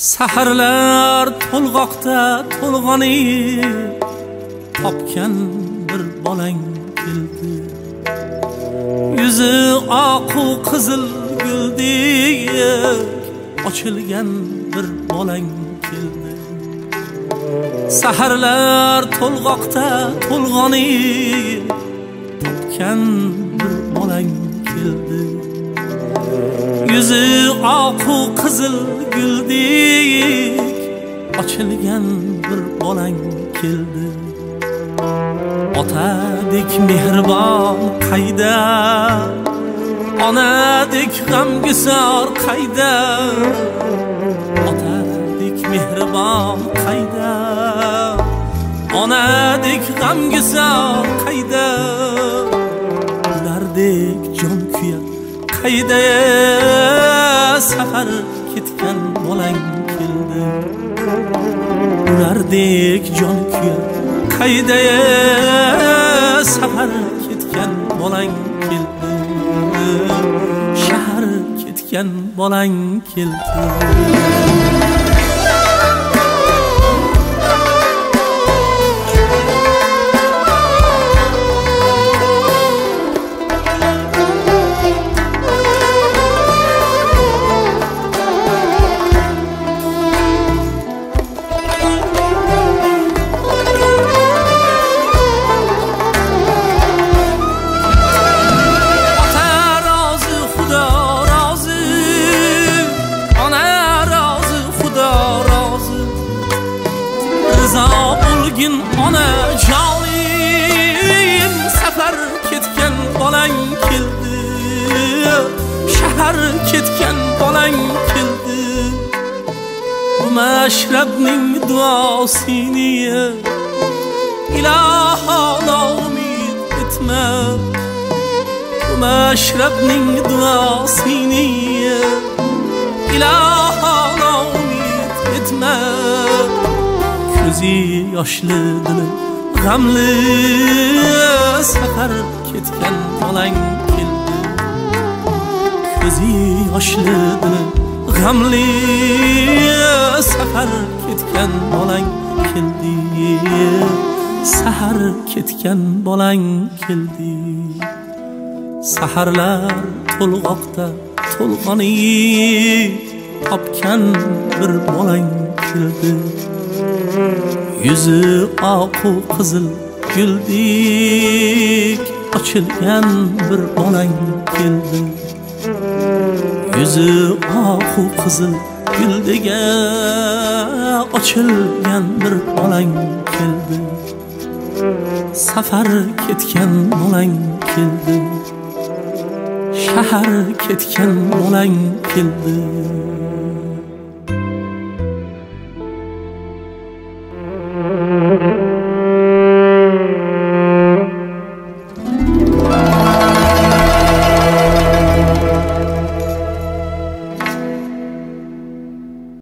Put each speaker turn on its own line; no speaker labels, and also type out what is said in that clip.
Saharlar to'lg'oqda to'lg'onib topgan bir bolang keldi. Yuzi oqu qizil guldek ochilgan bir bolang keldi. Saharlar to'lg'oqda to'lg'onib topgan bir bolang keldi. Yuzi oqu qizil guldek ochilgan bir bolang keldi. Otadek mehribon qayda, onadek g'amgusor qayda. Otadek mehribon qayda, onadek g'amgusor qayda. Ulardek jon kuyar qayda, safar ketgan bolang keldi. Ulardek jon kuyar qayda, safar ketgan bolang keldi. Shahar ketgan bolang keldi. Bo'lgin ona jonim, safar ketgan bolang keldi. Shahar ketgan bolang keldi. Bu mashrabning duosini iloho noumid etma. Bu mashrabning duosini iloho noumid etma. Ko'zi yoshli dili g'amli, safar ketgan bolang keldi. Ko'zi yoshli dili g'amli, safar ketgan bolang keldi. Sahar ketgan bolang keldi. Saharlar to'lg'oqda to'lg'onib topgan bir bolang keldi. Yuzi oqu qizil guldek ochilgan bir bolang keldi. Yuzi oqu qizil guldek ochilgan bir bolang keldi. Safar ketgan bolang keldi. Shahar ketgan bolang keldi.